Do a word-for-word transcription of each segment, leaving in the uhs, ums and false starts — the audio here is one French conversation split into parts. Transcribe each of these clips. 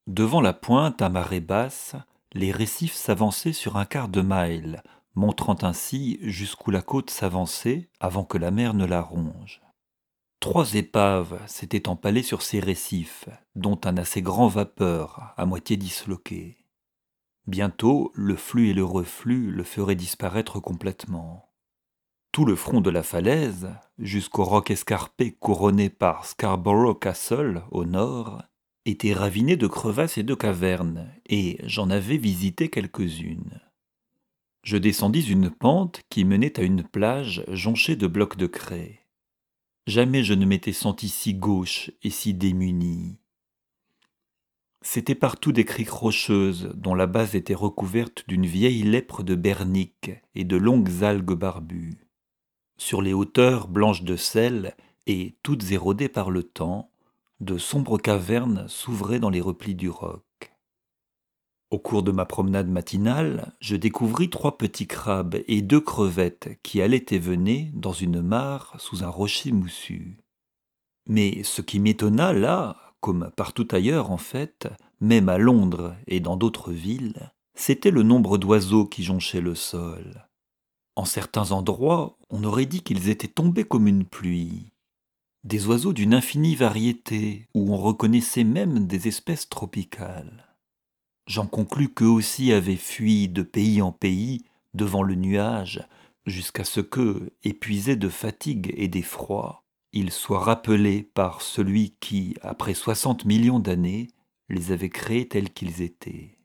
Devant la pointe, à marée basse, les récifs s'avançaient sur un quart de mille, montrant ainsi jusqu'où la côte s'avançait avant que la mer ne la ronge. Trois épaves s'étaient empalées sur ces récifs, dont un assez grand vapeur, à moitié disloqué. Bientôt, le flux et le reflux le feraient disparaître complètement. Tout le front de la falaise, jusqu'au roc escarpé couronné par Scarborough Castle au nord, était raviné de crevasses et de cavernes, et j'en avais visité quelques-unes. Je descendis une pente qui menait à une plage jonchée de blocs de craie. Jamais je ne m'étais senti si gauche et si démuni. C'étaient partout des criques rocheuses dont la base était recouverte d'une vieille lèpre de bernique et de longues algues barbues. Sur les hauteurs blanches de sel et toutes érodées par le temps, de sombres cavernes s'ouvraient dans les replis du roc. Au cours de ma promenade matinale, je découvris trois petits crabes et deux crevettes qui allaient et venaient dans une mare sous un rocher moussu. Mais ce qui m'étonna là, comme partout ailleurs en fait, même à Londres et dans d'autres villes, c'était le nombre d'oiseaux qui jonchaient le sol. En certains endroits, on aurait dit qu'ils étaient tombés comme une pluie. Des oiseaux d'une infinie variété, où on reconnaissait même des espèces tropicales. J'en conclus qu'eux aussi avaient fui de pays en pays devant le nuage, jusqu'à ce que, épuisés de fatigue et d'effroi, ils soient rappelés par celui qui, après soixante millions d'années, les avait créés tels qu'ils étaient.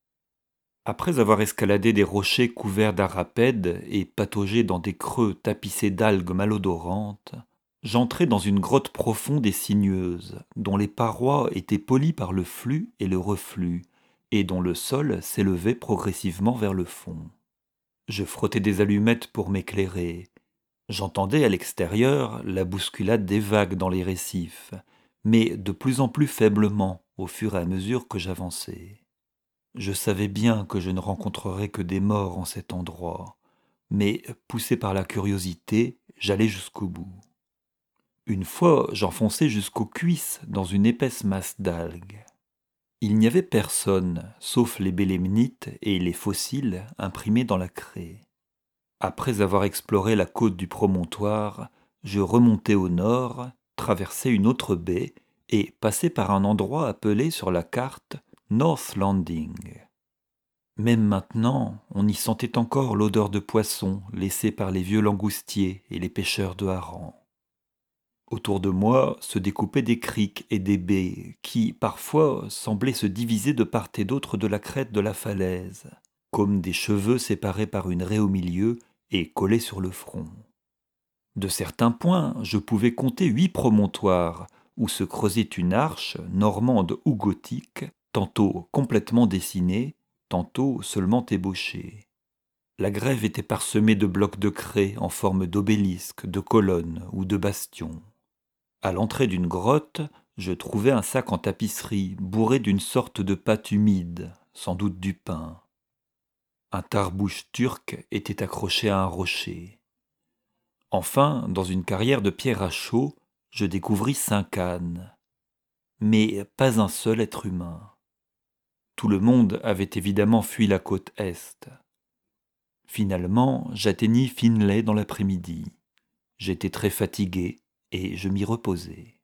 Après avoir escaladé des rochers couverts d'arapèdes et pataugé dans des creux tapissés d'algues malodorantes, j'entrai dans une grotte profonde et sinueuse, dont les parois étaient polies par le flux et le reflux, et dont le sol s'élevait progressivement vers le fond. Je frottais des allumettes pour m'éclairer. J'entendais à l'extérieur la bousculade des vagues dans les récifs, mais de plus en plus faiblement au fur et à mesure que j'avançais. Je savais bien que je ne rencontrerais que des morts en cet endroit, mais poussé par la curiosité, j'allais jusqu'au bout. Une fois, j'enfonçai jusqu'aux cuisses dans une épaisse masse d'algues. Il n'y avait personne, sauf les bélémnites et les fossiles imprimés dans la craie. Après avoir exploré la côte du promontoire, je remontai au nord, traversai une autre baie et passai par un endroit appelé sur la carte North Landing. Même maintenant, on y sentait encore l'odeur de poisson laissée par les vieux langoustiers et les pêcheurs de harengs. Autour de moi se découpaient des criques et des baies qui, parfois, semblaient se diviser de part et d'autre de la crête de la falaise, comme des cheveux séparés par une raie au milieu et collés sur le front. De certains points, je pouvais compter huit promontoires où se creusait une arche normande ou gothique, tantôt complètement dessinée, tantôt seulement ébauchée. La grève était parsemée de blocs de craie en forme d'obélisques, de colonnes ou de bastions. À l'entrée d'une grotte, je trouvai un sac en tapisserie bourré d'une sorte de pâte humide, sans doute du pain. Un tarbouche turc était accroché à un rocher. Enfin, dans une carrière de pierre à chaux, je découvris cinq ânes. Mais pas un seul être humain. Tout le monde avait évidemment fui la côte est. Finalement, j'atteignis Finlay dans l'après-midi. J'étais très fatigué et je m'y reposai.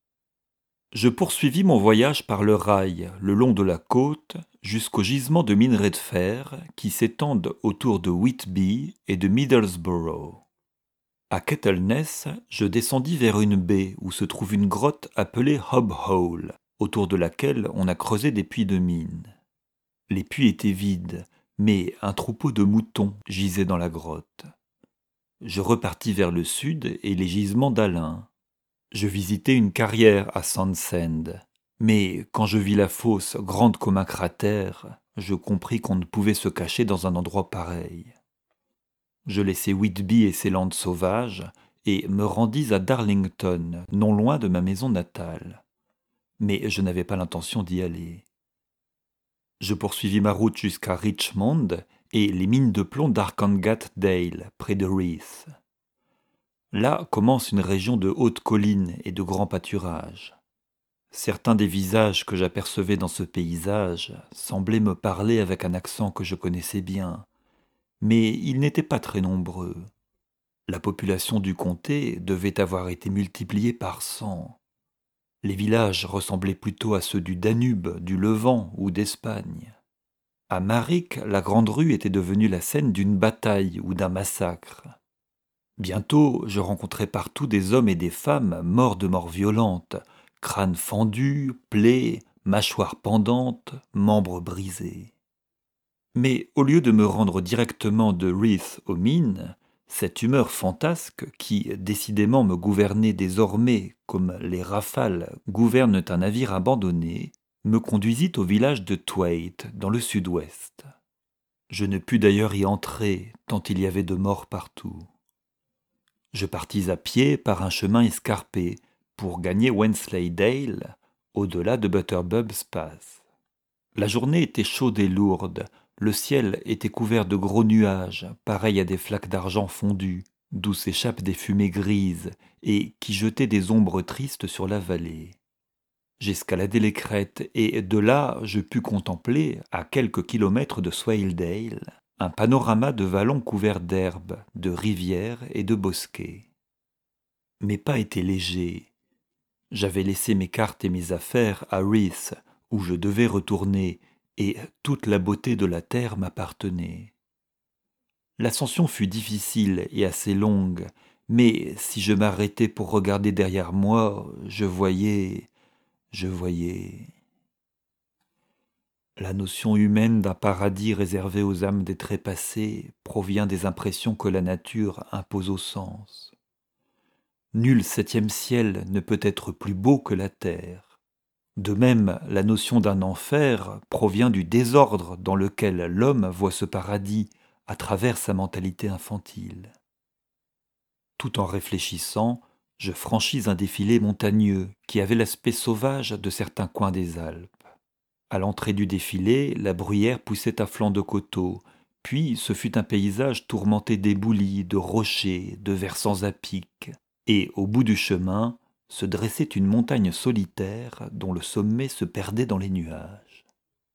Je poursuivis mon voyage par le rail, le long de la côte, jusqu'aux gisements de minerais de fer qui s'étendent autour de Whitby et de Middlesbrough. À Kettleness, je descendis vers une baie où se trouve une grotte appelée Hob Hole, autour de laquelle on a creusé des puits de mine. Les puits étaient vides, mais un troupeau de moutons gisait dans la grotte. Je repartis vers le sud et les gisements d'Alain. Je visitai une carrière à Sandsend, mais quand je vis la fosse grande comme un cratère, je compris qu'on ne pouvait se cacher dans un endroit pareil. Je laissai Whitby et ses landes sauvages et me rendis à Darlington, non loin de ma maison natale. Mais je n'avais pas l'intention d'y aller. Je poursuivis ma route jusqu'à Richmond et les mines de plomb d'Arkangat Dale, près de Reeth. Là commence une région de hautes collines et de grands pâturages. Certains des visages que j'apercevais dans ce paysage semblaient me parler avec un accent que je connaissais bien, mais ils n'étaient pas très nombreux. La population du comté devait avoir été multipliée par cent. Les villages ressemblaient plutôt à ceux du Danube, du Levant ou d'Espagne. À Maric, la grande rue était devenue la scène d'une bataille ou d'un massacre. Bientôt, je rencontrais partout des hommes et des femmes morts de mort violente, crânes fendus, plaies, mâchoires pendantes, membres brisés. Mais au lieu de me rendre directement de Reeth aux mines, cette humeur fantasque qui, décidément, me gouvernait désormais comme les rafales gouvernent un navire abandonné, me conduisit au village de Thwaite, dans le sud-ouest. Je ne pus d'ailleurs y entrer, tant il y avait de morts partout. Je partis à pied par un chemin escarpé pour gagner Wensleydale, au-delà de Butterbub's Pass. La journée était chaude et lourde, le ciel était couvert de gros nuages, pareils à des flaques d'argent fondu, d'où s'échappent des fumées grises et qui jetaient des ombres tristes sur la vallée. J'escaladai les crêtes et de là je pus contempler, à quelques kilomètres de Swaledale, un panorama de vallons couverts d'herbes, de rivières et de bosquets. Mes pas étaient légers. J'avais laissé mes cartes et mes affaires à Reeth, où je devais retourner, et toute la beauté de la terre m'appartenait. L'ascension fut difficile et assez longue, mais si je m'arrêtais pour regarder derrière moi, je voyais, je voyais... La notion humaine d'un paradis réservé aux âmes des trépassés provient des impressions que la nature impose aux sens. Nul septième ciel ne peut être plus beau que la terre. De même, la notion d'un enfer provient du désordre dans lequel l'homme voit ce paradis à travers sa mentalité infantile. Tout en réfléchissant, je franchis un défilé montagneux qui avait l'aspect sauvage de certains coins des Alpes. À l'entrée du défilé, la bruyère poussait à flanc de coteaux, puis ce fut un paysage tourmenté d'éboulis, de rochers, de versants à pic, et au bout du chemin, se dressait une montagne solitaire dont le sommet se perdait dans les nuages.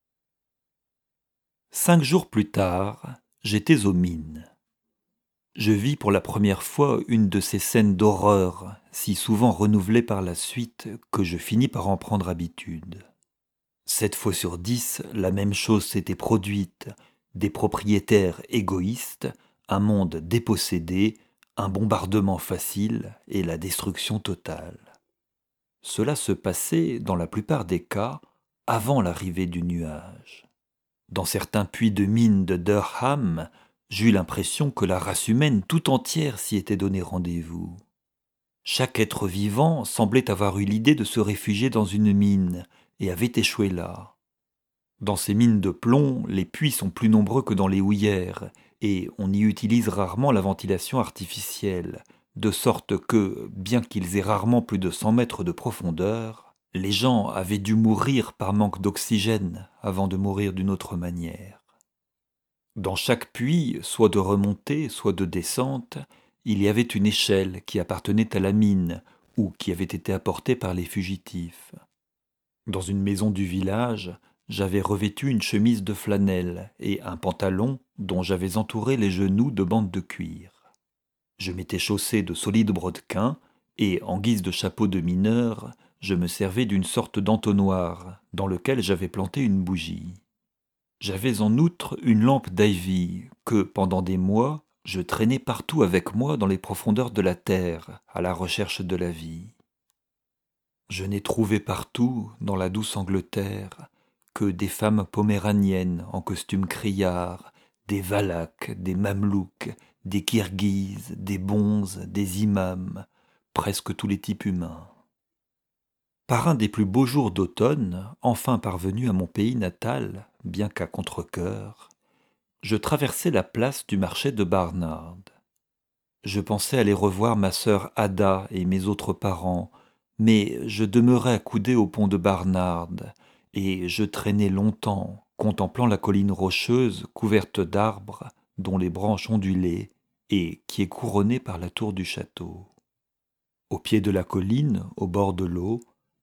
Cinq jours plus tard, j'étais aux mines. Je vis pour la première fois une de ces scènes d'horreur, si souvent renouvelées par la suite, que je finis par en prendre habitude. Sept fois sur dix, la même chose s'était produite, des propriétaires égoïstes, un monde dépossédé, un bombardement facile et la destruction totale. Cela se passait, dans la plupart des cas, avant l'arrivée du nuage. Dans certains puits de mines de Durham, j'eus l'impression que la race humaine tout entière s'y était donné rendez-vous. Chaque être vivant semblait avoir eu l'idée de se réfugier dans une mine et avait échoué là. Dans ces mines de plomb, les puits sont plus nombreux que dans les houillères, et on y utilise rarement la ventilation artificielle, de sorte que, bien qu'ils aient rarement plus de cent mètres de profondeur, les gens avaient dû mourir par manque d'oxygène avant de mourir d'une autre manière. Dans chaque puits, soit de remontée, soit de descente, il y avait une échelle qui appartenait à la mine ou qui avait été apportée par les fugitifs. Dans une maison du village, j'avais revêtu une chemise de flanelle et un pantalon dont j'avais entouré les genoux de bandes de cuir. Je m'étais chaussé de solides brodequins et, en guise de chapeau de mineur, je me servais d'une sorte d'entonnoir dans lequel j'avais planté une bougie. J'avais en outre une lampe d'Ivy que, pendant des mois, je traînais partout avec moi dans les profondeurs de la terre, à la recherche de la vie. Je n'ai trouvé partout, dans la douce Angleterre, que des femmes poméraniennes en costume criard, des Valaques, des Mamelouks, des Kirghizes, des Bonzes, des imams, presque tous les types humains. Par un des plus beaux jours d'automne, enfin parvenu à mon pays natal, bien qu'à contre-cœur, je traversai la place du marché de Barnard. Je pensais aller revoir ma sœur Ada et mes autres parents, mais je demeurai accoudé au pont de Barnard, et je traînai longtemps, contemplant la colline rocheuse couverte d'arbres dont les branches ondulaient et qui est couronnée par la tour du château. Au pied de la colline, au bord de l'eau,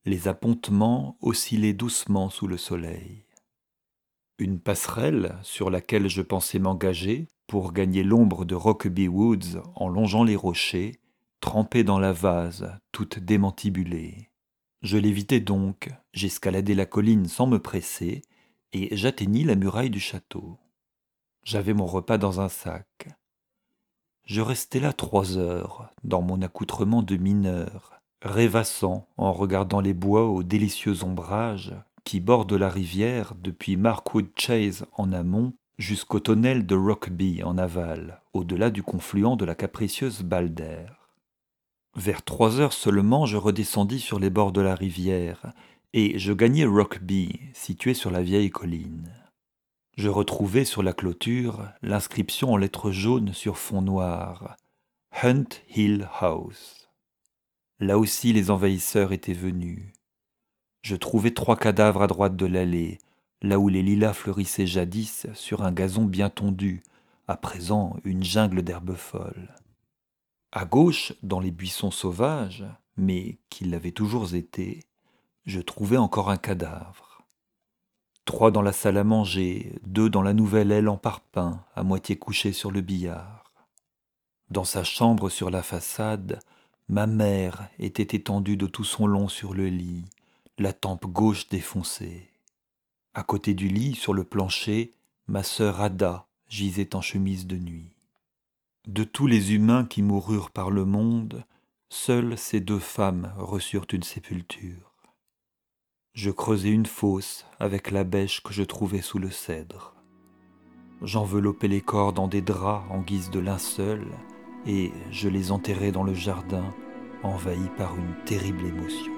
Les appontements oscillaient doucement sous le soleil. Une passerelle sur laquelle je pensais m'engager pour gagner l'ombre de Rockaby Woods en longeant les rochers, trempait dans la vase, toute démantibulée. Je l'évitai donc, j'escaladai la colline sans me presser, et j'atteignis la muraille du château. J'avais mon repas dans un sac. Je restai là trois heures, dans mon accoutrement de mineur, rêvassant en regardant les bois au délicieux ombrage qui bordent la rivière depuis Markwood Chase en amont jusqu'au tonnel de Rockaby en aval, au-delà du confluent de la capricieuse Balder. Vers trois heures seulement, je redescendis sur les bords de la rivière, et je gagnai Rockaby, situé sur la vieille colline. Je retrouvai sur la clôture l'inscription en lettres jaunes sur fond noir « Hunt Hill House ». Là aussi les envahisseurs étaient venus. Je trouvai trois cadavres à droite de l'allée, là où les lilas fleurissaient jadis sur un gazon bien tondu, à présent une jungle d'herbes folles. À gauche, dans les buissons sauvages, mais qui l'avaient toujours été, je trouvai encore un cadavre. Trois dans la salle à manger, deux dans la nouvelle aile en parpaing, à moitié couchée sur le billard. Dans sa chambre sur la façade, ma mère était étendue de tout son long sur le lit, la tempe gauche défoncée. À côté du lit, sur le plancher, ma sœur Ada gisait en chemise de nuit. De tous les humains qui moururent par le monde, seules ces deux femmes reçurent une sépulture. Je creusai une fosse avec la bêche que je trouvai sous le cèdre. J'enveloppai les corps dans des draps en guise de linceul et je les enterrai dans le jardin, envahi par une terrible émotion.